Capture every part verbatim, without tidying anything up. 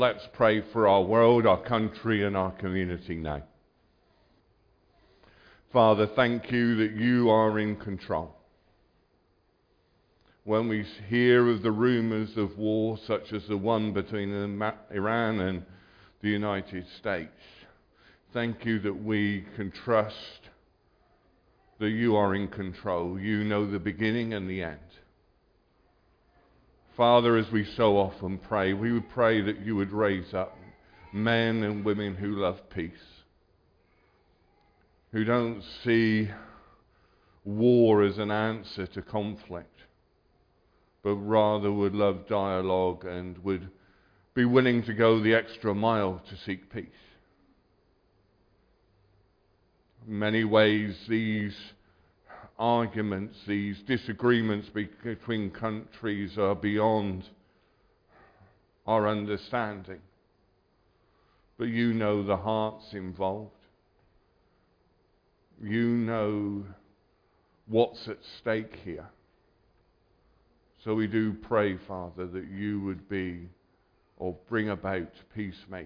Let's pray for our world, our country, and our community now. Father, thank you that you are in control. When we hear of the rumors of war, such as the one between Iran and the United States, thank you that we can trust that you are in control. You know the beginning and the end. Father, as we so often pray, we would pray that you would raise up men and women who love peace, who don't see war as an answer to conflict, but rather would love dialogue and would be willing to go the extra mile to seek peace. In many ways, these arguments, these disagreements between countries are beyond our understanding. But you know the hearts involved. You know what's at stake here. So we do pray, Father, that you would be or bring about peacemakers.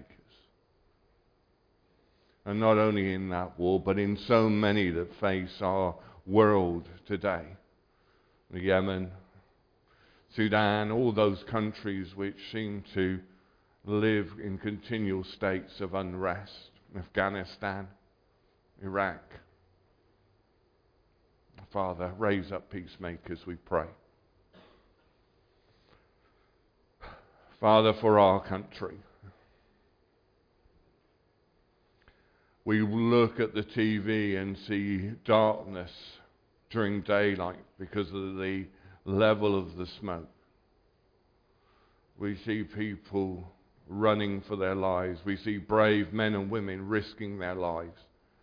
And not only in that war, but in so many that face our world today. Yemen, Sudan, all those countries which seem to live in continual states of unrest. Afghanistan, Iraq. Father, raise up peacemakers, we pray. Father, for our country, we look at the T V and see darkness during daylight because of the level of the smoke. We see people running for their lives. We see brave men and women risking their lives.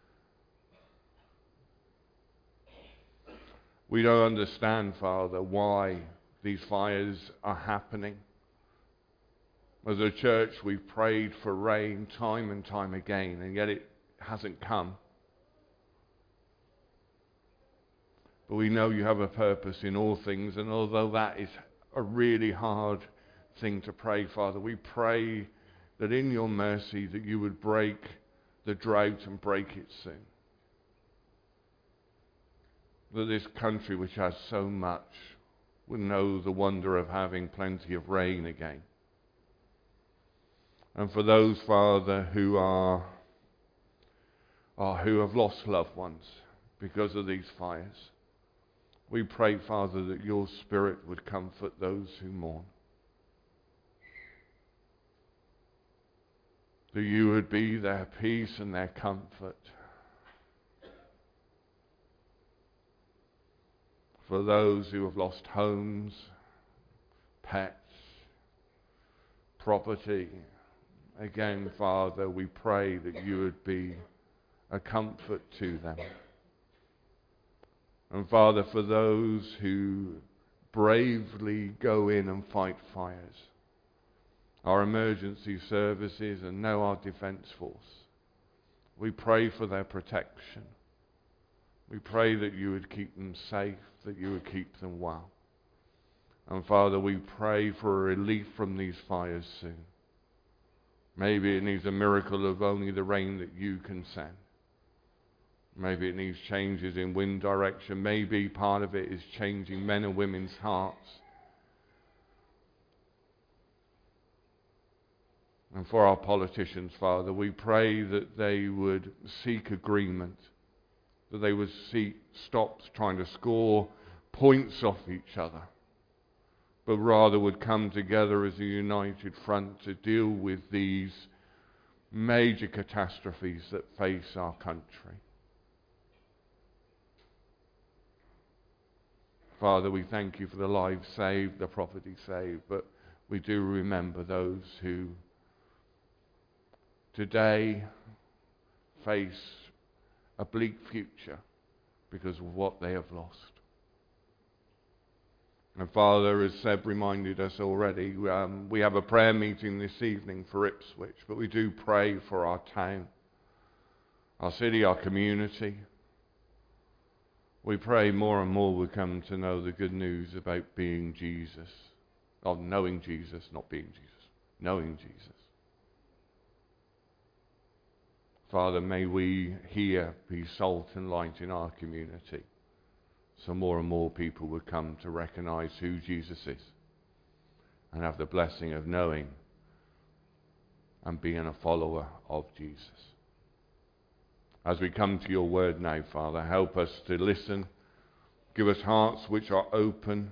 We don't understand, Father, why these fires are happening. As a church, we've prayed for rain time and time again, and yet it hasn't come. But we know you have a purpose in all things, and although that is a really hard thing to pray, Father, we pray that in your mercy that you would break the drought and break it soon. That this country which has so much would know the wonder of having plenty of rain again. And for those, Father, who are or who have lost loved ones because of these fires, we pray, Father, that your Spirit would comfort those who mourn. That you would be their peace and their comfort. For those who have lost homes, pets, property, again, Father, we pray that you would be a comfort to them. And Father, for those who bravely go in and fight fires, our emergency services and now our defence force, we pray for their protection. We pray that you would keep them safe, that you would keep them well. And Father, we pray for a relief from these fires soon. Maybe it needs a miracle of only the rain that you can send. Maybe it needs changes in wind direction. Maybe part of it is changing men and women's hearts. And for our politicians, Father, we pray that they would seek agreement, that they would seek, stop trying to score points off each other, but rather would come together as a united front to deal with these major catastrophes that face our country. Father, we thank you for the lives saved, the property saved, but we do remember those who today face a bleak future because of what they have lost. And Father, as Seb reminded us already, um, we have a prayer meeting this evening for Ipswich, but we do pray for our town, our city, our community. We pray more and more we come to know the good news about being Jesus, of knowing Jesus, not being Jesus, knowing Jesus. Father, may we here be salt and light in our community, so more and more people would come to recognize who Jesus is and have the blessing of knowing and being a follower of Jesus. As we come to your word now, Father, help us to listen. Give us hearts which are open.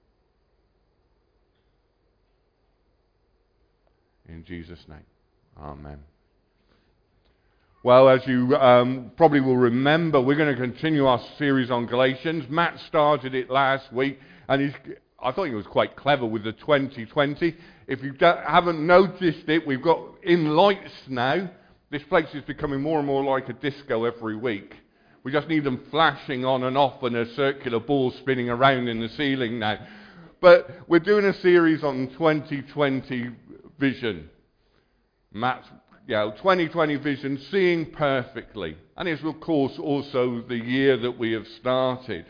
In Jesus' name, amen. Well, as you um, probably will remember, we're going to continue our series on Galatians. Matt started it last week, and he's, I thought he was quite clever with the twenty twenty. If you haven't noticed it, we've got in lights now. This place is becoming more and more like a disco every week. We just need them flashing on and off and a circular ball spinning around in the ceiling now. But we're doing a series on twenty twenty vision. Matt, you know, twenty twenty vision, seeing perfectly. And it's, of course, also the year that we have started.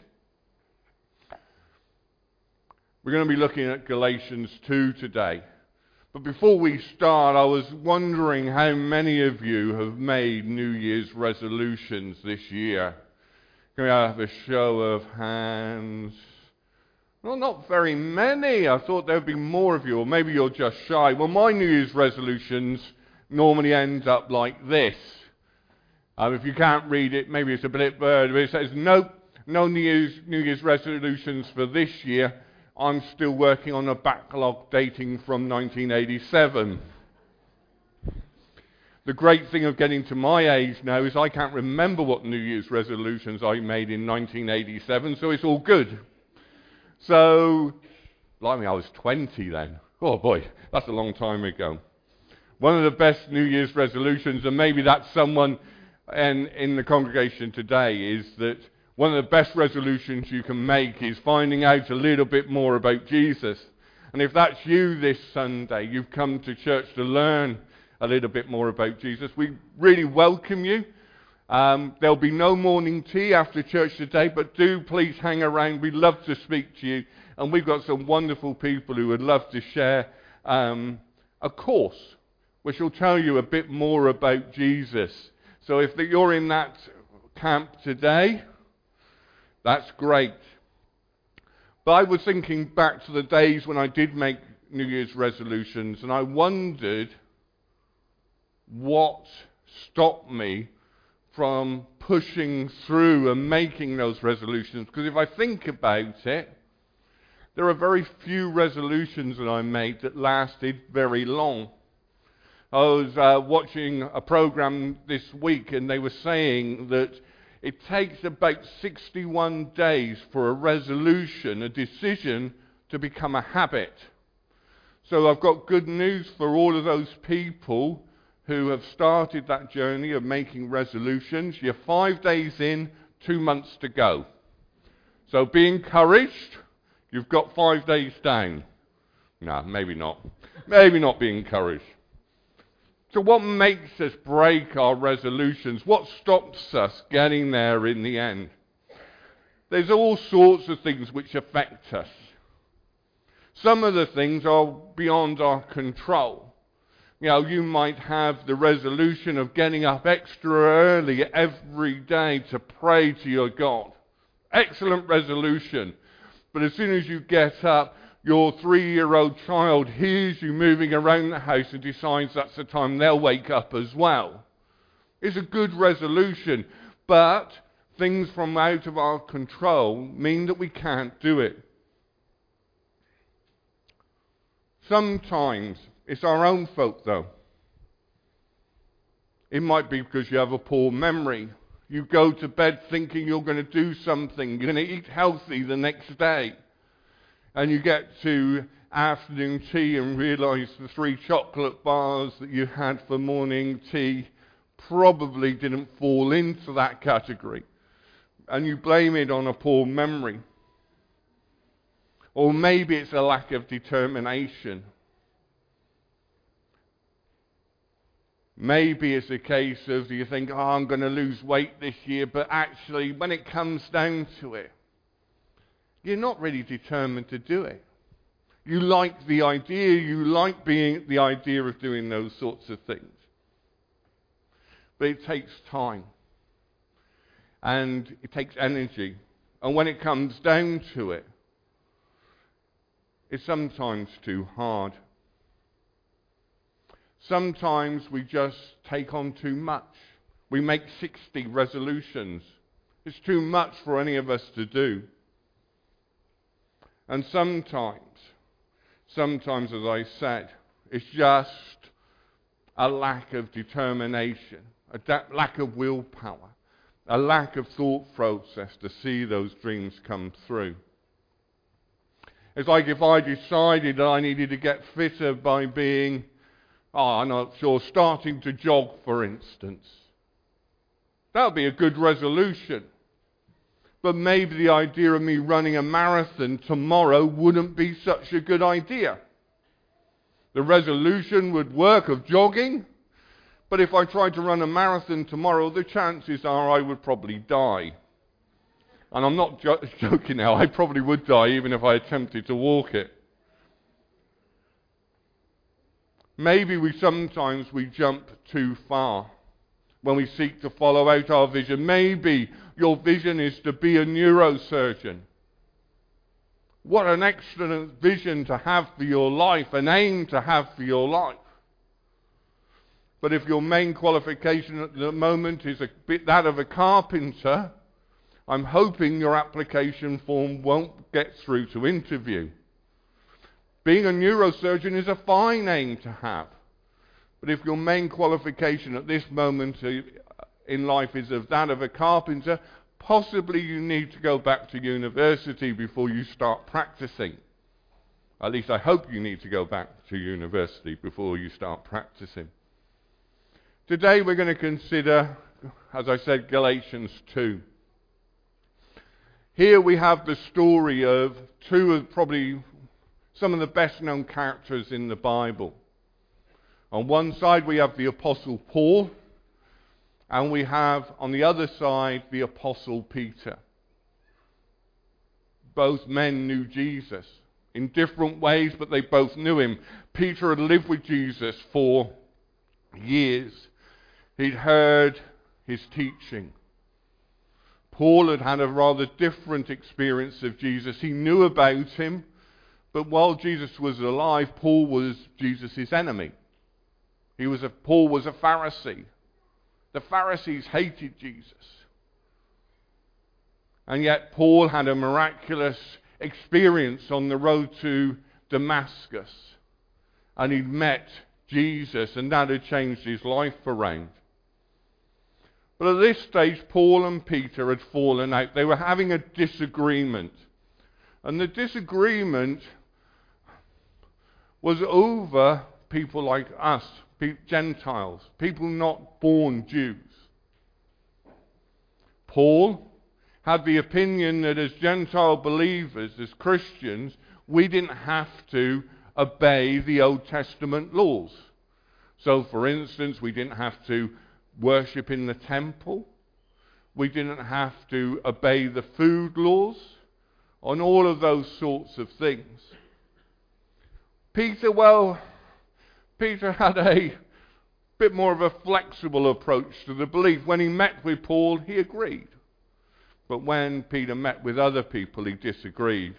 We're going to be looking at Galatians two today. But before we start, I was wondering how many of you have made New Year's resolutions this year. Can we have a show of hands? Well, not very many. I thought there would be more of you, or maybe you're just shy. Well, my New Year's resolutions normally end up like this. Um, if you can't read it, maybe it's a bit blurred, but it says, nope, no New Year's, New Year's resolutions for this year. I'm still working on a backlog dating from nineteen eighty-seven. The great thing of getting to my age now is I can't remember what New Year's resolutions I made in nineteen eighty-seven, so it's all good. So, like me, I was twenty then. Oh boy, that's a long time ago. One of the best New Year's resolutions, and maybe that's someone in, in the congregation today, is that one of the best resolutions you can make is finding out a little bit more about Jesus. And if that's you this Sunday, you've come to church to learn a little bit more about Jesus, we really welcome you. Um, there'll be no morning tea after church today, but do please hang around. We'd love to speak to you. And we've got some wonderful people who would love to share um, a course which will tell you a bit more about Jesus. So if you're in that camp today, that's great. But I was thinking back to the days when I did make New Year's resolutions, and I wondered what stopped me from pushing through and making those resolutions. Because if I think about it, there are very few resolutions that I made that lasted very long. I was uh, watching a program this week, and they were saying that it takes about sixty-one days for a resolution, a decision, to become a habit. So I've got good news for all of those people who have started that journey of making resolutions. You're five days in, two months to go. So be encouraged. You've got five days down. No, maybe not. Maybe not be encouraged. So what makes us break our resolutions? What stops us getting there in the end? There's all sorts of things which affect us. Some of the things are beyond our control. You know, you might have the resolution of getting up extra early every day to pray to your God. Excellent resolution. But as soon as you get up, your three-year-old child hears you moving around the house and decides that's the time they'll wake up as well. It's a good resolution, but things from out of our control mean that we can't do it. Sometimes it's our own fault, though. It might be because you have a poor memory. You go to bed thinking you're going to do something. You're going to eat healthy the next day. And you get to afternoon tea and realise the three chocolate bars that you had for morning tea probably didn't fall into that category. And you blame it on a poor memory. Or maybe it's a lack of determination. Maybe it's a case of you think, oh, I'm going to lose weight this year, but actually when it comes down to it, you're not really determined to do it. You like the idea, you like being the idea of doing those sorts of things. but it takes time. And it takes energy. And when it comes down to it, it's sometimes too hard. Sometimes we just take on too much. We make sixty resolutions. It's too much for any of us to do. And sometimes, sometimes, as I said, it's just a lack of determination, a da- lack of willpower, a lack of thought process to see those dreams come through. It's like if I decided that I needed to get fitter by being, oh, I'm not sure, starting to jog, for instance. That would be a good resolution. But maybe the idea of me running a marathon tomorrow wouldn't be such a good idea. The resolution would work of jogging, but if I tried to run a marathon tomorrow, the chances are I would probably die. And I'm not jo- joking now, I probably would die even if I attempted to walk it. Maybe we sometimes we jump too far when we seek to follow out our vision. Maybe your vision is to be a neurosurgeon. What an excellent vision to have for your life, an aim to have for your life. But if your main qualification at the moment is a bit that of a carpenter, I'm hoping your application form won't get through to interview. Being a neurosurgeon is a fine aim to have. But if your main qualification at this moment in life is of that of a carpenter, possibly you need to go back to university before you start practicing. At least I hope you need to go back to university before you start practicing. Today we're going to consider, as I said, Galatians two. Here we have the story of two of probably some of the best known characters in the Bible. On one side we have the Apostle Paul, and we have on the other side the Apostle Peter. Both men knew Jesus in different ways, but they both knew him. Peter had lived with Jesus for years. He'd heard his teaching. Paul had had a rather different experience of Jesus. He knew about him, but while Jesus was alive, Paul was Jesus' enemy. He was a, Paul was a Pharisee. The Pharisees hated Jesus. And yet Paul had a miraculous experience on the road to Damascus. And he'd met Jesus, and that had changed his life around. But at this stage, Paul and Peter had fallen out. They were having a disagreement. And the disagreement was over people like us, Gentiles, people not born Jews. Paul had the opinion that as Gentile believers, as Christians, we didn't have to obey the Old Testament laws. So, for instance, we didn't have to worship in the temple. We didn't have to obey the food laws, on all of those sorts of things. Peter, well, Peter had a bit more of a flexible approach to the belief. When he met with Paul, he agreed. But when Peter met with other people, he disagreed.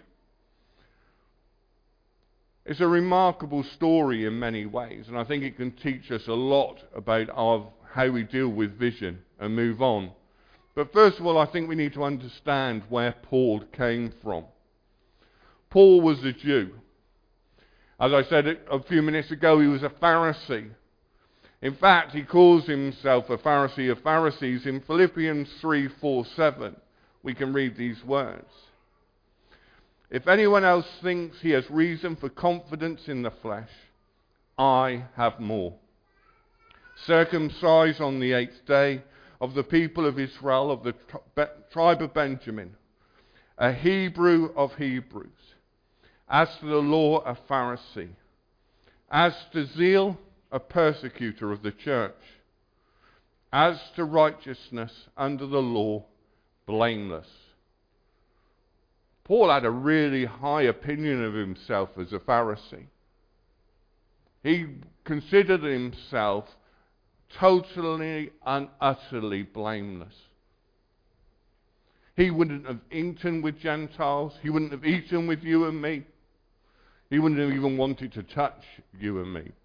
It's a remarkable story in many ways, and I think it can teach us a lot about our, how we deal with vision and move on. But first of all, I think we need to understand where Paul came from. Paul was a Jew. As I said a few minutes ago, he was a Pharisee. In fact, he calls himself a Pharisee of Pharisees. In Philippians three, four, seven, we can read these words. If anyone else thinks he has reason for confidence in the flesh, I have more. Circumcised on the eighth day, of the people of Israel, of the tribe of Benjamin, a Hebrew of Hebrews, as to the law, a Pharisee, as to zeal, a persecutor of the church, as to righteousness under the law, blameless. Paul had a really high opinion of himself as a Pharisee. He considered himself totally and utterly blameless. He wouldn't have eaten with Gentiles. He wouldn't have eaten with you and me. He wouldn't have even wanted to touch you and me.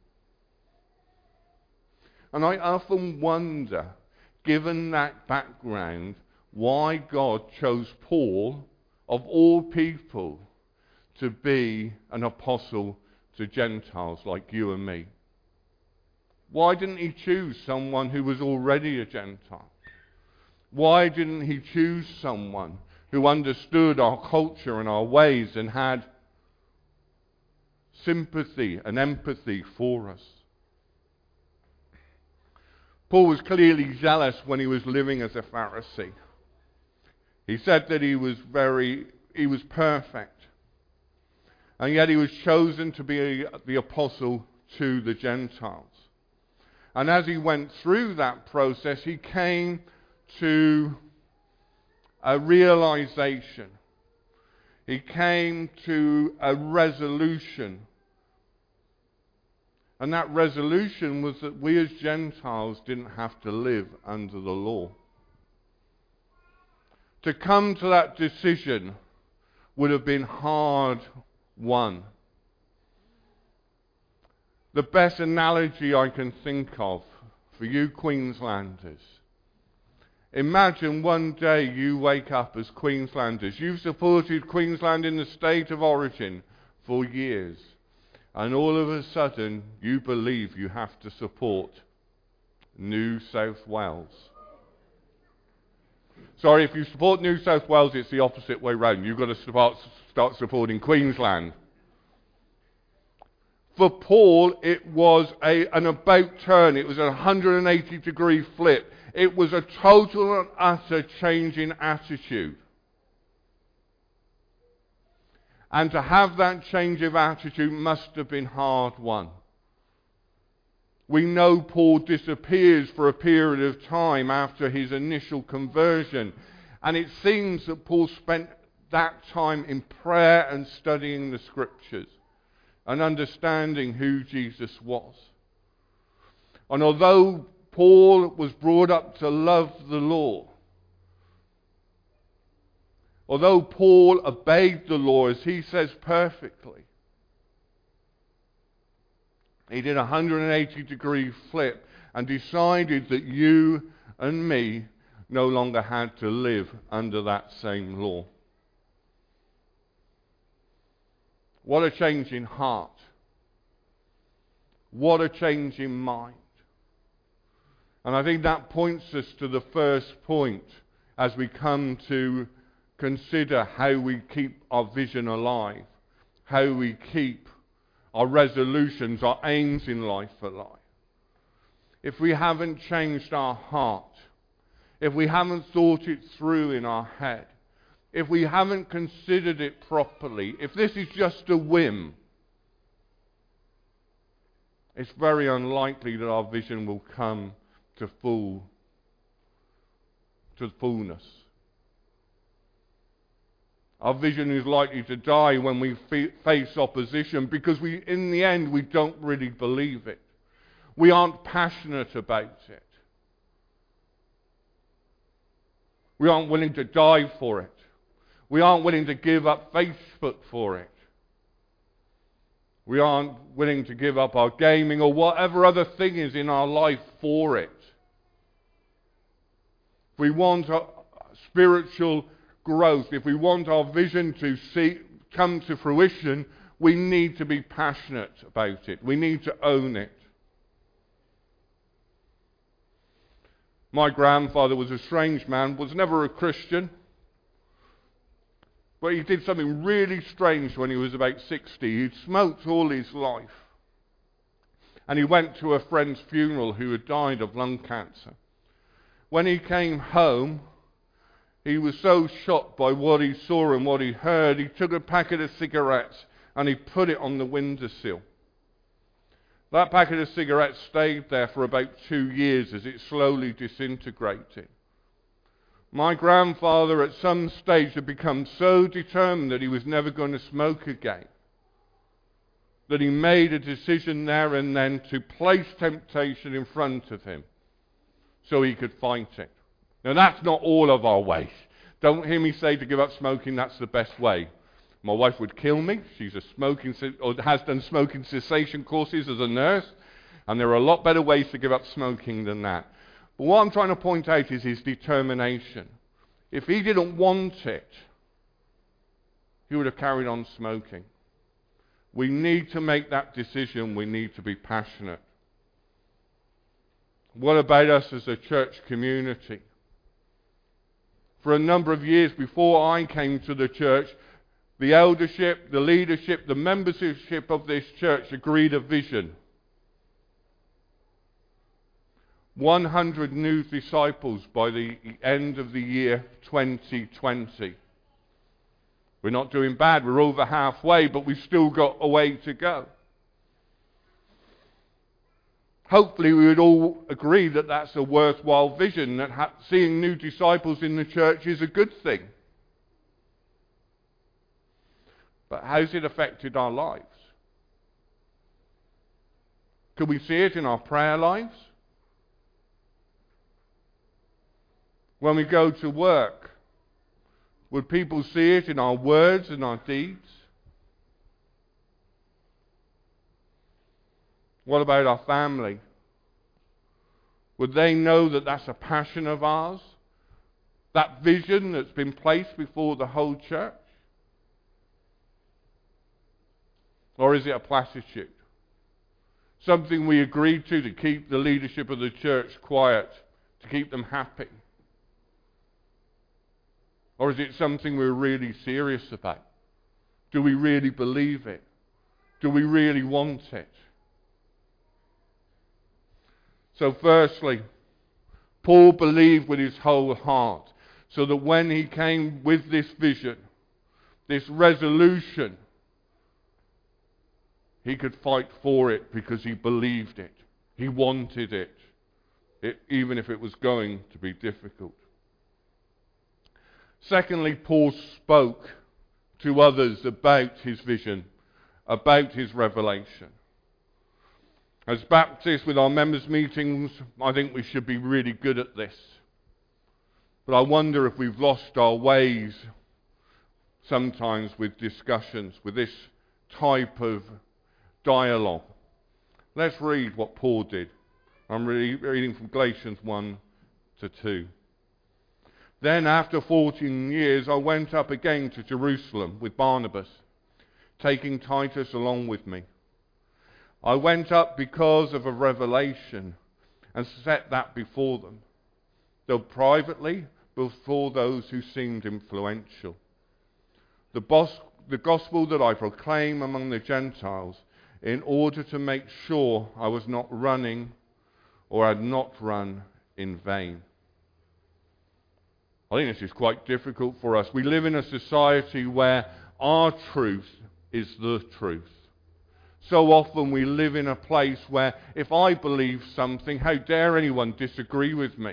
And I often wonder, given that background, why God chose Paul, of all people, to be an apostle to Gentiles like you and me. Why didn't he choose someone who was already a Gentile? Why didn't he choose someone who understood our culture and our ways and had sympathy and empathy for us? Paul was clearly zealous when he was living as a Pharisee. He said that he was very, he was perfect. And yet he was chosen to be the apostle to the Gentiles. And as he went through that process, he came to a realization. He came to a resolution. And that resolution was that we as Gentiles didn't have to live under the law. To come to that decision would have been hard won. The best analogy I can think of for you Queenslanders, imagine one day you wake up as Queenslanders. You've supported Queensland in the state of origin for years. And all of a sudden, you believe you have to support New South Wales. Sorry, if you support New South Wales, it's the opposite way round. You've got to start, start supporting Queensland. For Paul, it was a, an about turn. It was a one hundred eighty degree flip. It was a total and utter change in attitude. And to have that change of attitude must have been hard won. We know Paul disappears for a period of time after his initial conversion. And it seems that Paul spent that time in prayer and studying the scriptures and understanding who Jesus was. And although Paul was brought up to love the law, although Paul obeyed the law, as he says, perfectly, he did a one hundred eighty degree flip and decided that you and me no longer had to live under that same law. What a change in heart. What a change in mind. And I think that points us to the first point as we come to consider how we keep our vision alive, how we keep our resolutions, our aims in life alive. If we haven't changed our heart, if we haven't thought it through in our head, if we haven't considered it properly, if this is just a whim, it's very unlikely that our vision will come to full, to fullness. Our vision is likely to die when we fe- face opposition because we, in the end, we don't really believe it. We aren't passionate about it. We aren't willing to die for it. We aren't willing to give up Facebook for it. We aren't willing to give up our gaming or whatever other thing is in our life for it. If we want a spiritual growth, if we want our vision to see come to fruition, we need to be passionate about it. We need to own it. My grandfather was a strange man, was never a Christian, but he did something really strange when he was about sixty. He'd smoked all his life. And he went to a friend's funeral who had died of lung cancer. When he came home, he was so shocked by what he saw and what he heard, he took a packet of cigarettes and he put it on the windowsill. That packet of cigarettes stayed there for about two years as it slowly disintegrated. My grandfather at some stage had become so determined that he was never going to smoke again. that he made a decision there and then to place temptation in front of him so he could fight it. Now that's not all of our ways. Don't hear me say to give up smoking, that's the best way. My wife would kill me. She's a smoking, or has done smoking cessation courses as a nurse, and there are a lot better ways to give up smoking than that. But what I'm trying to point out is his determination. If he didn't want it, he would have carried on smoking. We need to make that decision. We need to be passionate. What about us as a church community? For a number of years before I came to the church, the eldership, the leadership, the membership of this church agreed a vision. one hundred new disciples by the end of the year twenty twenty. We're not doing bad. We're over halfway, but we've still got a way to go. Hopefully we would all agree that that's a worthwhile vision, that ha- seeing new disciples in the church is a good thing. But how's it affected our lives? Could we see it in our prayer lives? When we go to work, would people see it in our words and our deeds? What about our family? Would they know that that's a passion of ours? That vision that's been placed before the whole church? Or is it a platitude? Something we agreed to to keep the leadership of the church quiet, to keep them happy? Or is it something we're really serious about? Do we really believe it? Do we really want it? So firstly, Paul believed with his whole heart, so that when he came with this vision, this resolution, he could fight for it because he believed it. He wanted it, it even if it was going to be difficult. Secondly, Paul spoke to others about his vision, about his revelation. As Baptists with our members' meetings, I think we should be really good at this. But I wonder if we've lost our ways sometimes with discussions, with this type of dialogue. Let's read what Paul did. I'm really reading from Galatians one to two. Then after fourteen years I went up again to Jerusalem with Barnabas, taking Titus along with me. I went up because of a revelation and set that before them, though privately before those who seemed influential. The, boss, the gospel that I proclaim among the Gentiles, in order to make sure I was not running or had not run in vain. I think this is quite difficult for us. We live in a society where our truth is the truth. So often we live in a place where if I believe something, how dare anyone disagree with me?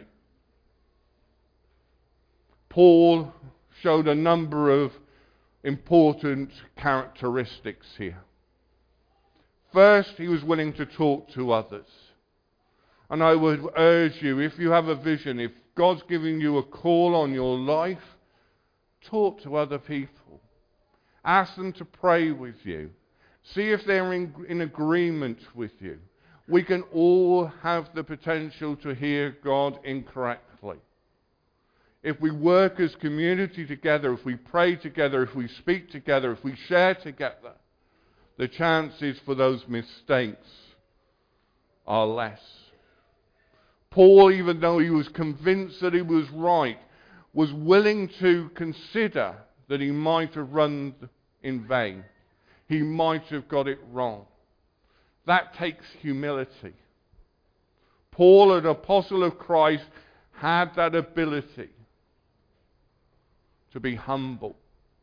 Paul showed a number of important characteristics here. First, he was willing to talk to others. And I would urge you, if you have a vision, if God's giving you a call on your life, talk to other people. Ask them to pray with you. See if they're in, in agreement with you. We can all have the potential to hear God incorrectly. If we work as community together, if we pray together, if we speak together, if we share together, the chances for those mistakes are less. Paul, even though he was convinced that he was right, was willing to consider that he might have run in vain. He might have got it wrong. That takes humility. Paul, an apostle of Christ, had that ability to be humble.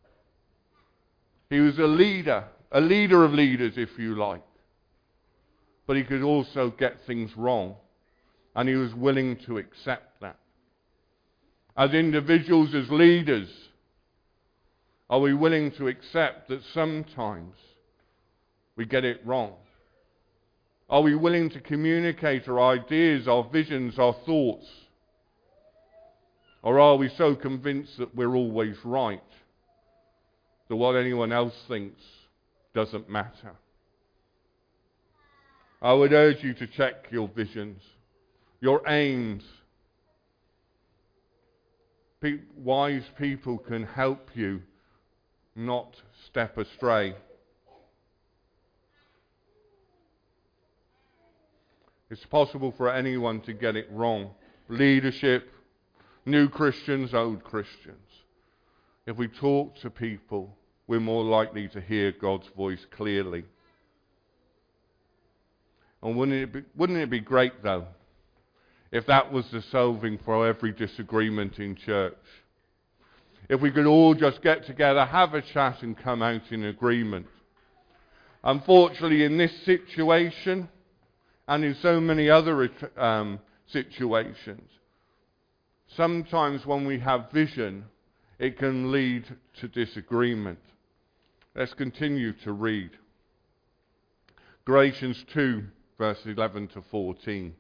He was a leader, a leader of leaders, if you like. But he could also get things wrong. And he was willing to accept that. As individuals, as leaders, are we willing to accept that sometimes we get it wrong? Are we willing to communicate our ideas, our visions, our thoughts? Or are we so convinced that we're always right, that what anyone else thinks doesn't matter? I would urge you to check your visions, your aims. Pe- wise people can help you not step astray. It's possible for anyone to get it wrong. Leadership, new Christians, old Christians. If we talk to people, we're more likely to hear God's voice clearly. And wouldn't it be, wouldn't it be great, though, if that was the solving for every disagreement in church? If we could all just get together, have a chat, and come out in agreement. Unfortunately, in this situation, and in so many other um, situations, sometimes when we have vision, it can lead to disagreement. Let's continue to read. Galatians two, verse eleven to fourteen.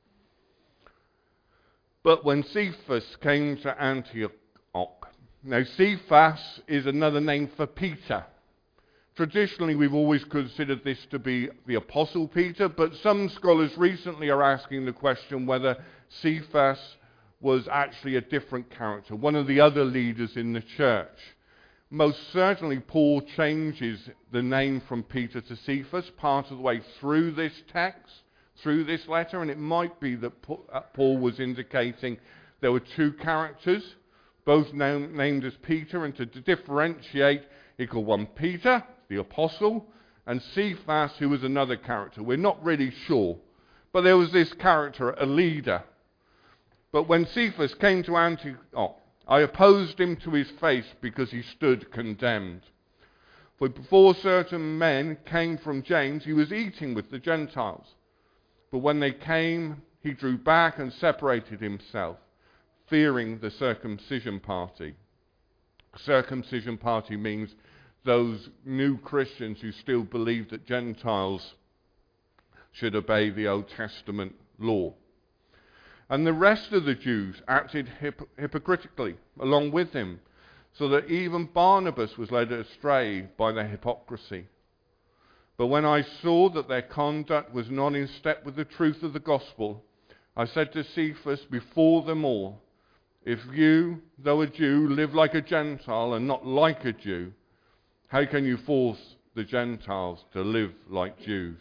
But when Cephas came to Antioch, now Cephas is another name for Peter. Traditionally, we've always considered this to be the Apostle Peter, but some scholars recently are asking the question whether Cephas was actually a different character, one of the other leaders in the church. Most certainly, Paul changes the name from Peter to Cephas part of the way through this text, through this letter, and it might be that Paul was indicating there were two characters, both known, named as Peter, and to differentiate, he called one Peter, the apostle, and Cephas, who was another character. We're not really sure, but there was this character, a leader. But when Cephas came to Antioch, I opposed him to his face because he stood condemned. For before certain men came from James, he was eating with the Gentiles. But when they came, he drew back and separated himself, fearing the circumcision party. Circumcision party means those new Christians who still believe that Gentiles should obey the Old Testament law. And the rest of the Jews acted hip- hypocritically along with him, so that even Barnabas was led astray by their hypocrisy. But when I saw that their conduct was not in step with the truth of the gospel, I said to Cephas before them all, if you, though a Jew, live like a Gentile and not like a Jew, how can you force the Gentiles to live like Jews?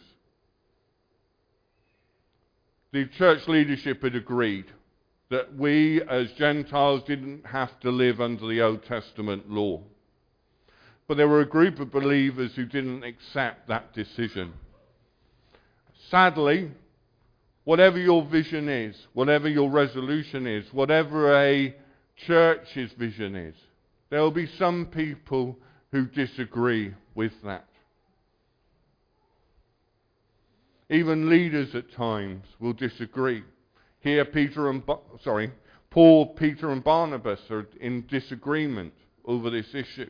The church leadership had agreed that we as Gentiles didn't have to live under the Old Testament law. But there were a group of believers who didn't accept that decision. Sadly, whatever your vision is, whatever your resolution is, whatever a church's vision is, there will be some people who disagree with that. Even leaders at times will disagree. Here, Peter and ba- sorry, Paul, Peter, and Barnabas are in disagreement over this issue.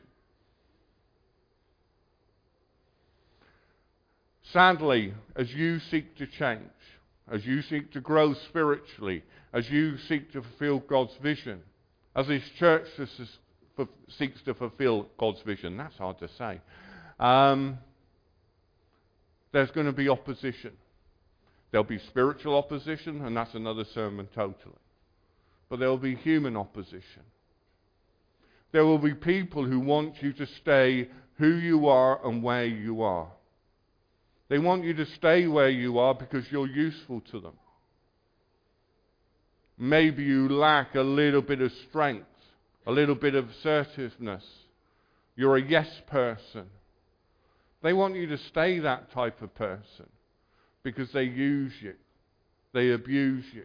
Sadly, as you seek to change, as you seek to grow spiritually, as you seek to fulfill God's vision, as this church seeks to fulfill God's vision, that's hard to say, um, there's going to be opposition. There'll be spiritual opposition, and that's another sermon totally. But there will be human opposition. There will be people who want you to stay who you are and where you are. They want you to stay where you are because you're useful to them. Maybe you lack a little bit of strength, a little bit of assertiveness. You're a yes person. They want you to stay that type of person because they use you. They abuse you.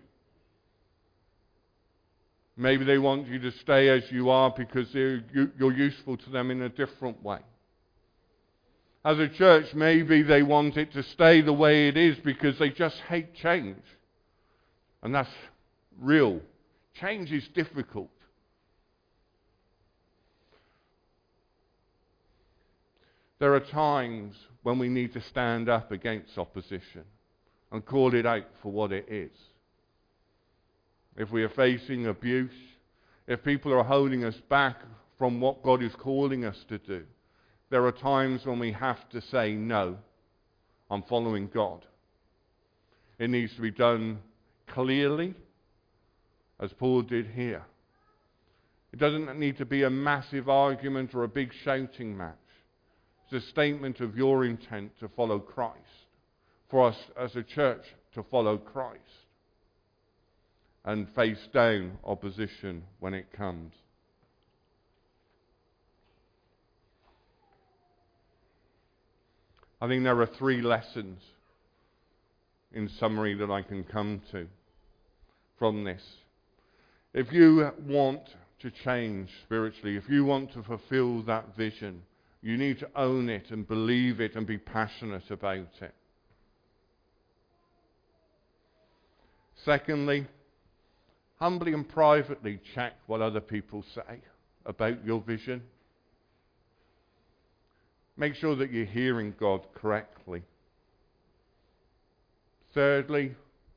Maybe they want you to stay as you are because you're useful to them in a different way. As a church, maybe they want it to stay the way it is because they just hate change. And that's real. Change is difficult. There are times when we need to stand up against opposition and call it out for what it is. If we are facing abuse, if people are holding us back from what God is calling us to do, there are times when we have to say, no, I'm following God. It needs to be done clearly, as Paul did here. It doesn't need to be a massive argument or a big shouting match. It's a statement of your intent to follow Christ, for us as a church to follow Christ and face down opposition when it comes. I think there are three lessons in summary that I can come to from this. If you want to change spiritually, if you want to fulfill that vision, you need to own it and believe it and be passionate about it. Secondly, humbly and privately check what other people say about your vision. Make sure that you're hearing God correctly. Thirdly,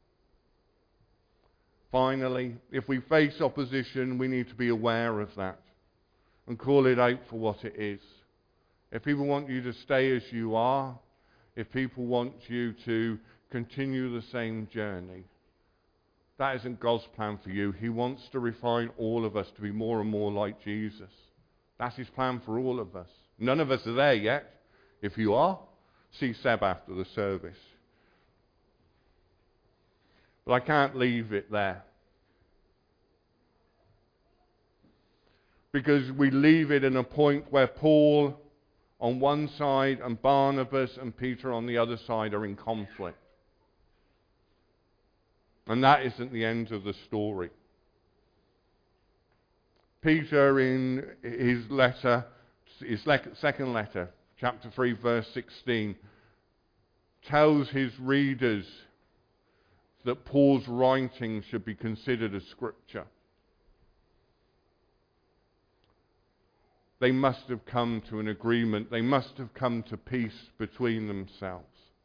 finally, if we face opposition, we need to be aware of that and call it out for what it is. If people want you to stay as you are, if people want you to continue the same journey, that isn't God's plan for you. He wants to refine all of us to be more and more like Jesus. That's his plan for all of us. None of us are there yet. If you are, see Seb after the service. But I can't leave it there. Because we leave it in a point where Paul on one side and Barnabas and Peter on the other side are in conflict. And that isn't the end of the story. Peter in his letter, his second letter, chapter three, verse sixteen, tells his readers that Paul's writings should be considered as scripture. They must have come to an agreement. They must have come to peace between themselves.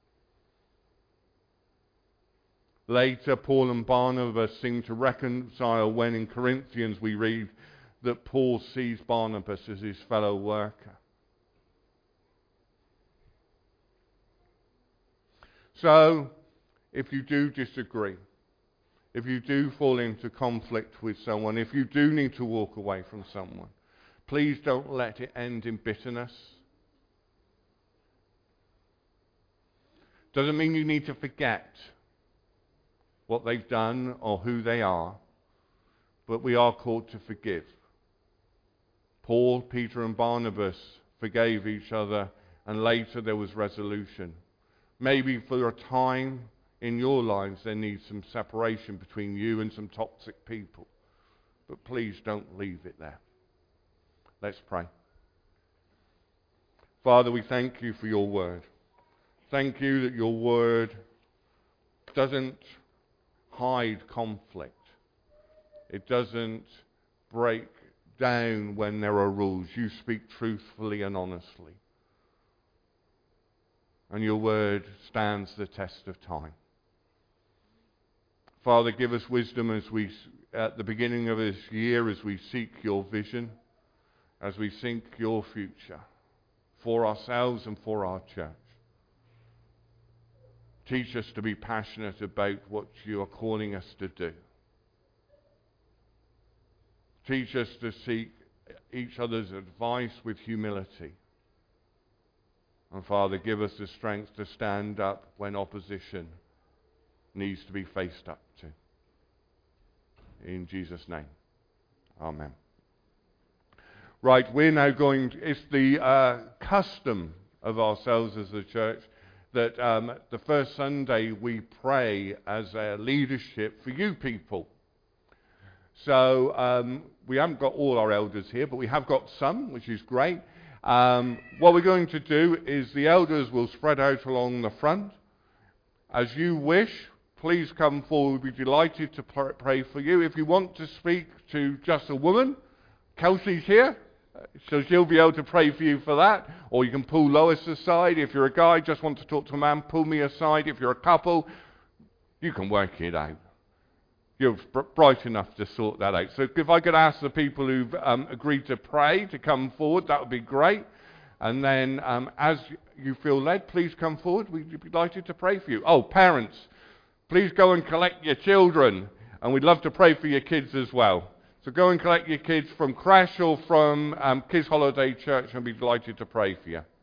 Later, Paul and Barnabas seem to reconcile when in Corinthians we read that Paul sees Barnabas as his fellow worker. So, if you do disagree, if you do fall into conflict with someone, if you do need to walk away from someone, please don't let it end in bitterness. Doesn't mean you need to forget what they've done or who they are, but we are called to forgive. Paul, Peter and Barnabas forgave each other, and later there was resolution. Maybe for a time in your lives there needs some separation between you and some toxic people, but please don't leave it there. Let's pray. Father, we thank you for your word. Thank you that your word doesn't hide conflict. It doesn't break down when there are rules. You speak truthfully and honestly. And your word stands the test of time. Father, give us wisdom as we, at the beginning of this year, as we seek your vision, as we seek your future for ourselves and for our church. Teach us to be passionate about what you are calling us to do. Teach us to seek each other's advice with humility. And Father, give us the strength to stand up when opposition needs to be faced up to. In Jesus' name. Amen. Right, we're now going to, it's the uh, custom of ourselves as a church that um, the first Sunday we pray as a leadership for you people. So um, we haven't got all our elders here, but we have got some, which is great. Um, what we're going to do is the elders will spread out along the front. As you wish, please come forward. We'd be delighted to pray for you. If you want to speak to just a woman, Kelsey's here. So she'll be able to pray for you for that. Or you can pull Lois aside. If you're a guy, just want to talk to a man, pull me aside. If you're a couple, you can work it out. You're bright enough to sort that out. So if I could ask the people who've um, agreed to pray to come forward, that would be great. And then um, as you feel led, please come forward. We'd be delighted to pray for you. Oh, parents, please go and collect your children. And we'd love to pray for your kids as well. So go and collect your kids from Crash or from um, Kids Holiday Church, and we'd be delighted to pray for you.